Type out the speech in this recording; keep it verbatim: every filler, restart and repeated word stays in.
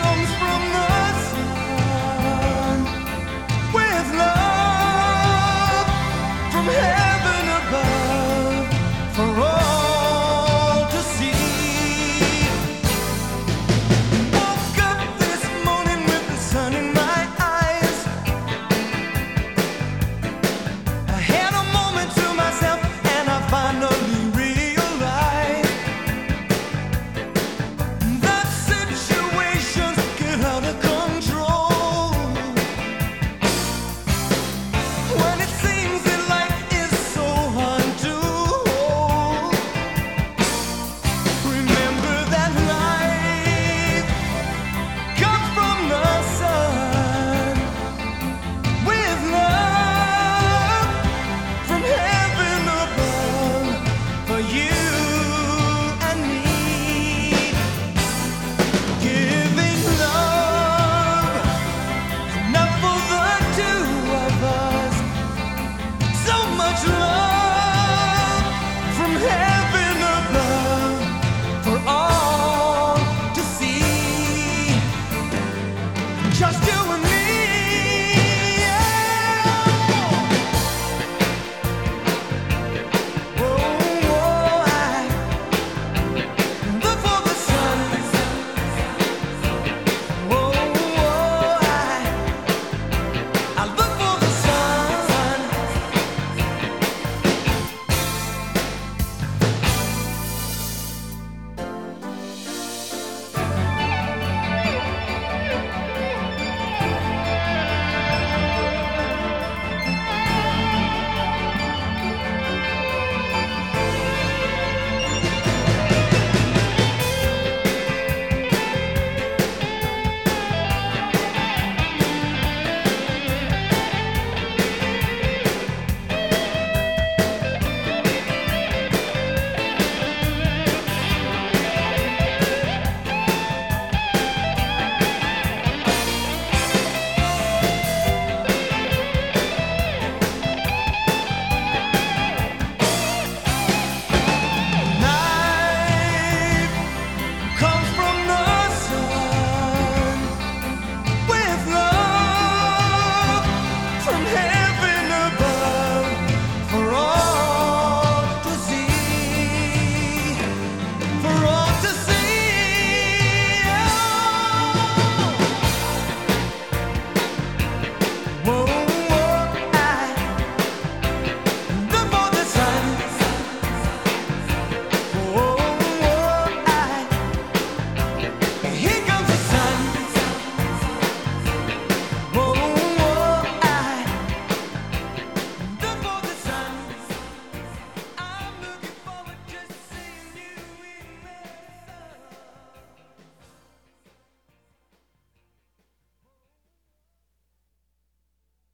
comes from the sun, with love from heaven above for all to see. Woke up this morning with the sun in my eyes. I had a moment to myself and I finally realized that situations get out of control when it seems that life is so hard to hold. Remember that life comes from the sun, with love from heaven above for you and me. Giving love enough for the two of us. So much love from heaven above for all to see. Just